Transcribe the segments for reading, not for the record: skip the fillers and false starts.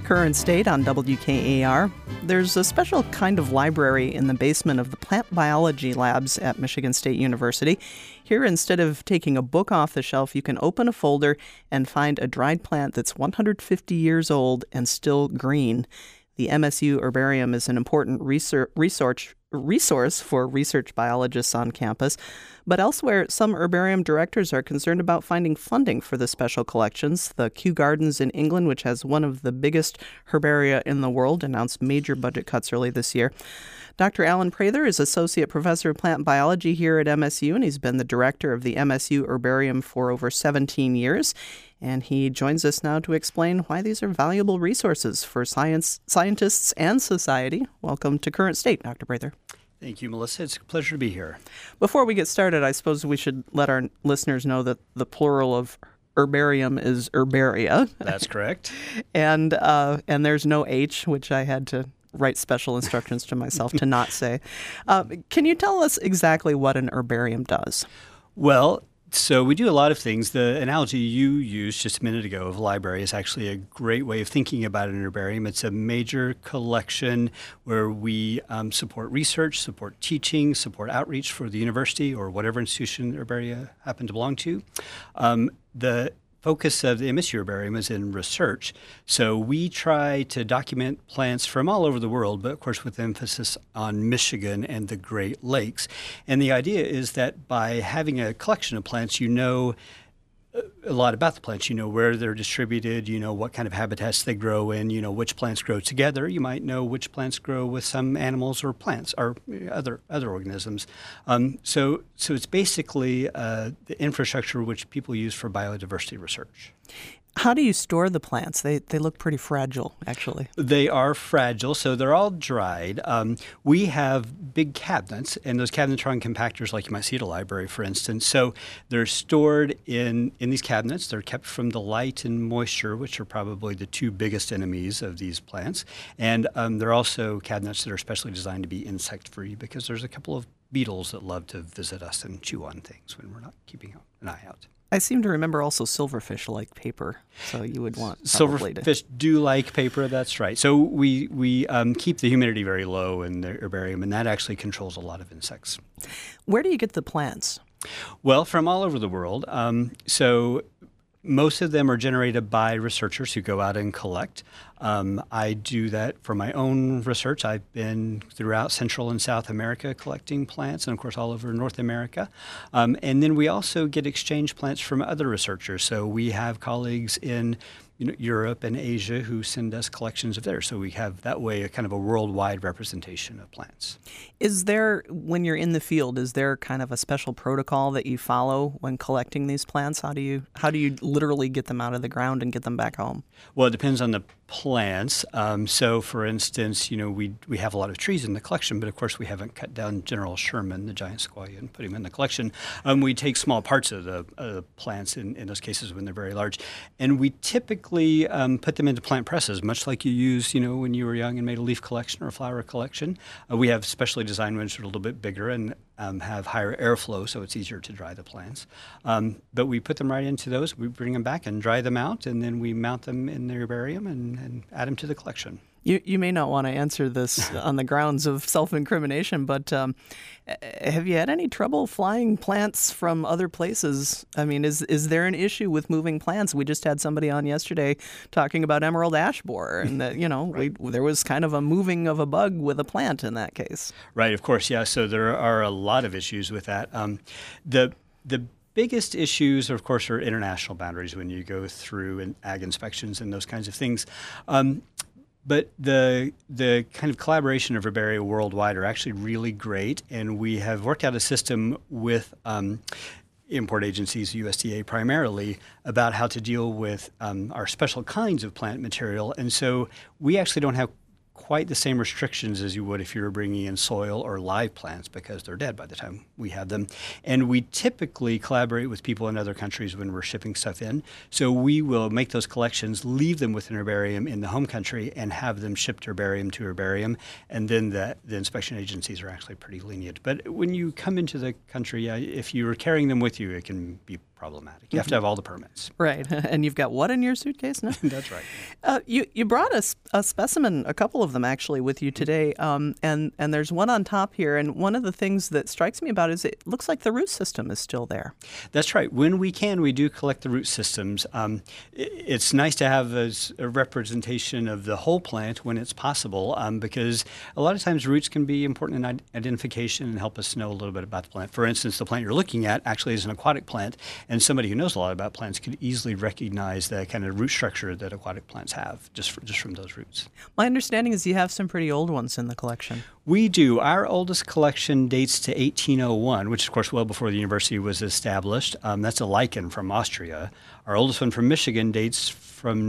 Current State on WKAR. There's a special kind of library in the basement of the plant biology labs at Michigan State University. Here, instead of taking a book off the shelf, you can open a folder and find a dried plant that's 150 years old and still green. The MSU Herbarium is an important resource for research biologists on campus. But elsewhere, some herbarium directors are concerned about finding funding for the special collections. The Kew Gardens in England, which has one of the biggest herbaria in the world, announced major budget cuts early this year. Dr. Alan Prather is Associate Professor of Plant Biology here at MSU, and he's been the director of the MSU Herbarium for over 17 years. And he joins us now to explain why these are valuable resources for scientists and society. Welcome to Current State, Dr. Prather. Thank you, Melissa. It's a pleasure to be here. Before we get started, I suppose we should let our listeners know that the plural of herbarium is herbaria. That's correct. and there's no H, which I had to write special instructions to myself to not say. Can you tell us exactly what an herbarium does? Well, so we do a lot of things. The analogy you used just a minute ago of a library is actually a great way of thinking about an herbarium. It's a major collection where we support research, support teaching, support outreach for the university or whatever institution herbaria happen to belong to. The focus of the MSU Herbarium is in research. So we try to document plants from all over the world, but of course with emphasis on Michigan and the Great Lakes. And the idea is that by having a collection of plants, you know a lot about the plants. You know where they're distributed, you know what kind of habitats they grow in, you know which plants grow together. You might know which plants grow with some animals or plants or other organisms. So it's basically the infrastructure which people use for biodiversity research. How do you store the plants? They look pretty fragile, actually. They are fragile, so they're all dried. We have big cabinets, and those cabinets are on compactors like you might see at a library, for instance. So they're stored in these cabinets. They're kept from the light and moisture, which are probably the two biggest enemies of these plants. And they're also cabinets that are specially designed to be insect-free because there's a couple of beetles that love to visit us and chew on things when we're not keeping an eye out. I seem to remember also silverfish like paper, so you would want silverfish do like paper. That's right. So we keep the humidity very low in the herbarium, and that actually controls a lot of insects. Where do you get the plants? Well, from all over the world. So most of them are generated by researchers who go out and collect. I do that for my own research. I've been throughout Central and South America collecting plants, and of course all over North America. And then we also get exchange plants from other researchers. So we have colleagues in Europe and Asia who send us collections of theirs. So we have that way a kind of a worldwide representation of plants. Is there, when you're in the field, is there kind of a special protocol that you follow when collecting these plants? How do you literally get them out of the ground and get them back home? Well, it depends on the plants. So, for instance, we have a lot of trees in the collection, but of course we haven't cut down General Sherman, the giant sequoia, and put him in the collection. We take small parts of the plants in those cases when they're very large, and we typically put them into plant presses, much like you used, when you were young and made a leaf collection or a flower collection. We have specially designed ones that are a little bit bigger and have higher airflow, so it's easier to dry the plants. But we put them right into those. We bring them back and dry them out, and then we mount them in the herbarium and add them to the collection. You may not want to answer this on the grounds of self-incrimination, but have you had any trouble flying plants from other places? I mean, is there an issue with moving plants? We just had somebody on yesterday talking about emerald ash borer, and that right. There was kind of a moving of a bug with a plant in that case. Right, of course, yeah. So there are a lot of issues with that. The biggest issues, of course, are international boundaries when you go through ag inspections and those kinds of things. But the kind of collaboration of herbaria worldwide are actually really great, and we have worked out a system with import agencies, USDA primarily, about how to deal with our special kinds of plant material. And so we actually don't have quite the same restrictions as you would if you were bringing in soil or live plants because they're dead by the time we have them. And we typically collaborate with people in other countries when we're shipping stuff in. So we will make those collections, leave them with an herbarium in the home country, and have them shipped herbarium to herbarium. And then the inspection agencies are actually pretty lenient. But when you come into the country, if you're carrying them with you, it can be problematic. You have to have all the permits. Right. And you've got what in your suitcase now? That's right. You brought a specimen, a couple of them actually, with you today, and there's one on top here. And one of the things that strikes me about it is it looks like the root system is still there. That's right. When we can, we do collect the root systems. It's nice to have a representation of the whole plant when it's possible, because a lot of times roots can be important in identification and help us know a little bit about the plant. For instance, the plant you're looking at actually is an aquatic plant, and somebody who knows a lot about plants could easily recognize the kind of root structure that aquatic plants have just from those roots. My understanding is you have some pretty old ones in the collection. We do. Our oldest collection dates to 1801, which is, of course, well before the university was established. That's a lichen from Austria. Our oldest one from Michigan dates from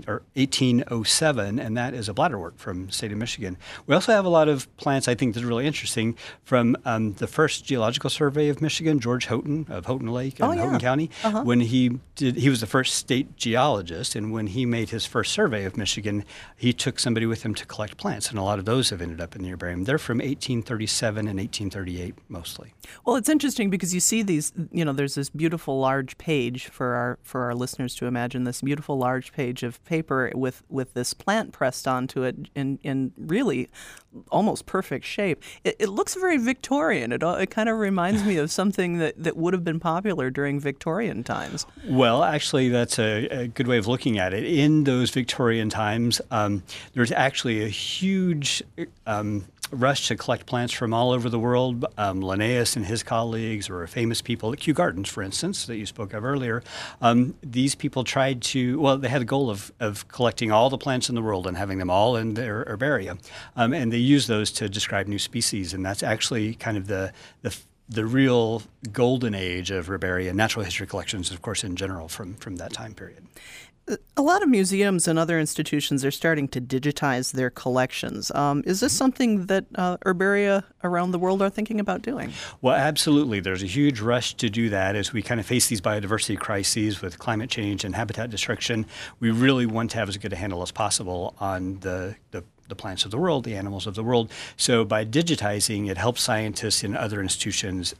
1807, and that is a bladderwort from the state of Michigan. We also have a lot of plants I think that are really interesting from the first geological survey of Michigan, George Houghton of Houghton Lake in Houghton County. When he was the first state geologist, and when he made his first survey of Michigan, he took somebody with him to collect plants, and a lot of those have ended up in the herbarium. They're from 1837 and 1838 mostly. Well, it's interesting because you see these, there's this beautiful large page for our listeners to imagine, this beautiful large page of paper with this plant pressed onto it in really almost perfect shape. It looks very Victorian. It kind of reminds me of something that would have been popular during Victorian times. Well, actually, that's a good way of looking at it. In those Victorian times, there's actually a huge rush to collect plants from all over the world. Linnaeus and his colleagues were famous people at Kew Gardens, for instance, that you spoke of earlier. These people tried to, they had the goal of collecting all the plants in the world and having them all in their herbaria. And they used those to describe new species, and that's actually kind of the real golden age of herbaria, natural history collections, of course, in general, from that time period. A lot of museums and other institutions are starting to digitize their collections. Is this something that herbaria around the world are thinking about doing? Well, absolutely. There's a huge rush to do that as we kind of face these biodiversity crises with climate change and habitat destruction. We really want to have as good a handle as possible on the plants of the world, the animals of the world. So by digitizing, it helps scientists in other institutions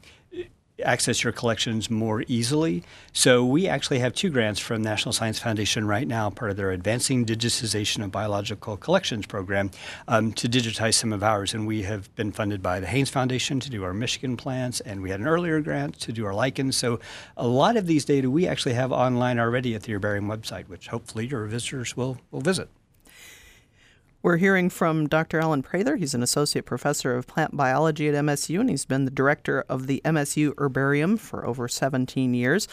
access your collections more easily. So we actually have 2 grants from National Science Foundation right now, part of their Advancing Digitization of Biological Collections program, to digitize some of ours. And we have been funded by the Haynes Foundation to do our Michigan plants, and we had an earlier grant to do our lichens. So a lot of these data we actually have online already at the herbarium website, which hopefully your visitors will visit. We're hearing from Dr. Alan Prather. He's an associate professor of plant biology at MSU, and he's been the director of the MSU Herbarium for over 17 years.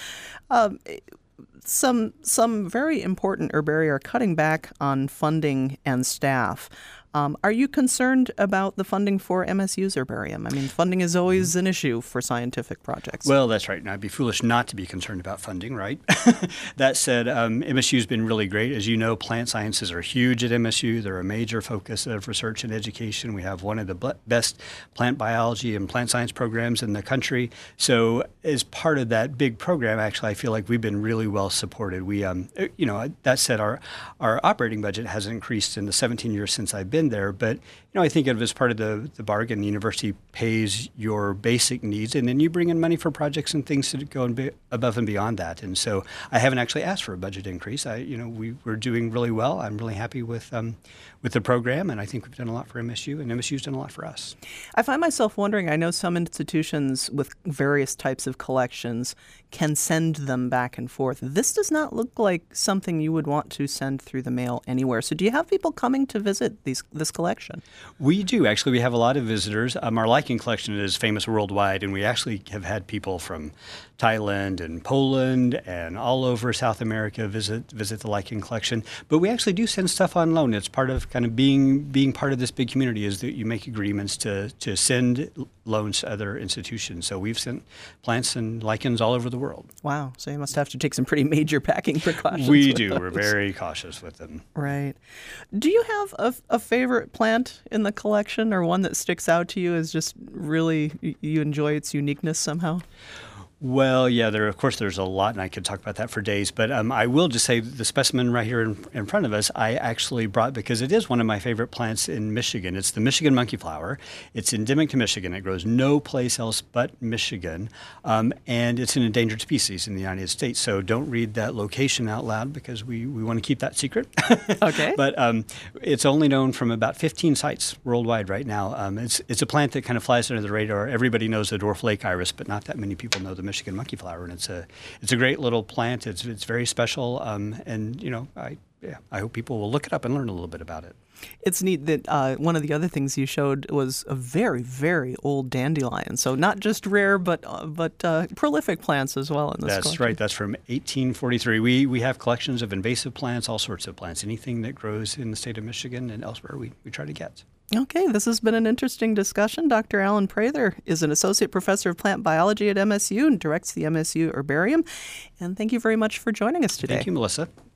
Some very important herbaria are cutting back on funding and staff. Are you concerned about the funding for MSU's herbarium? I mean, funding is always an issue for scientific projects. Well, that's right. And I'd be foolish not to be concerned about funding, right? That said, MSU's been really great. As you know, plant sciences are huge at MSU. They're a major focus of research and education. We have one of the best plant biology and plant science programs in the country. So as part of that big program, actually, I feel like we've been really well supported. We, that said, our operating budget hasn't increased in the 17 years since I've been there, but I think of it as part of the bargain. The university pays your basic needs, and then you bring in money for projects and things to go above and beyond that. And so I haven't actually asked for a budget increase. We're doing really well. I'm really happy with the program, and I think we've done a lot for MSU, and MSU's done a lot for us. I find myself wondering, I know some institutions with various types of collections can send them back and forth. This does not look like something you would want to send through the mail anywhere. So do you have people coming to visit this collection? We do. Actually, we have a lot of visitors. Our lichen collection is famous worldwide, and we actually have had people from Thailand and Poland and all over South America visit the lichen collection. But we actually do send stuff on loan. It's part of kind of being part of this big community is that you make agreements to send loans to other institutions. So we've sent plants and lichens all over the world. Wow. So you must have to take some pretty major packing precautions. We do. We're very cautious with them. Right. Do you have a favorite plant in the collection, or one that sticks out to you as just really you enjoy its uniqueness somehow? Well, yeah, of course, there's a lot, and I could talk about that for days. But I will just say the specimen right here in front of us, I actually brought because it is one of my favorite plants in Michigan. It's the Michigan monkeyflower. It's endemic to Michigan. It grows no place else but Michigan, and it's an endangered species in the United States. So don't read that location out loud because we want to keep that secret. Okay. But it's only known from about 15 sites worldwide right now. It's a plant that kind of flies under the radar. Everybody knows the dwarf lake iris, but not that many people know the Michigan monkeyflower, and it's a great little plant. It's very special, and I hope people will look it up and learn a little bit about it. It's neat that one of the other things you showed was a very, very old dandelion. So not just rare, but prolific plants as well in this That's collection. right. That's from 1843. We have collections of invasive plants, all sorts of plants, anything that grows in the state of Michigan and elsewhere we try to get. Okay, this has been an interesting discussion. Dr. Alan Prather is an associate professor of plant biology at MSU and directs the MSU Herbarium. And thank you very much for joining us today. Thank you, Melissa.